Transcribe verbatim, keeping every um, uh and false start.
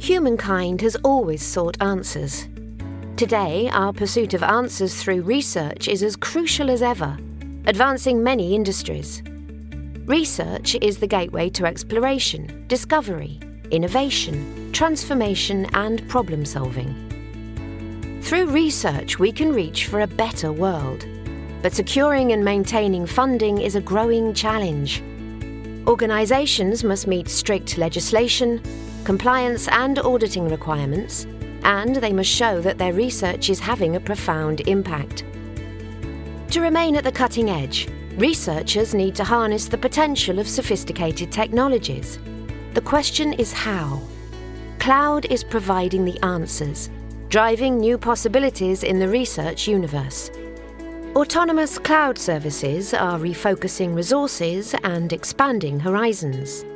Humankind has always sought answers. Today, our pursuit of answers through research is as crucial as ever, advancing many industries. Research is the gateway to exploration, discovery, innovation, transformation, and problem-solving. Through research, we can reach for a better world, but securing and maintaining funding is a growing challenge. Organisations must meet strict legislation, compliance and auditing requirements, and they must show that their research is having a profound impact. To remain at the cutting edge, researchers need to harness the potential of sophisticated technologies. The question is how. Cloud is providing the answers, driving new possibilities in the research universe. Autonomous cloud services are refocusing resources and expanding horizons.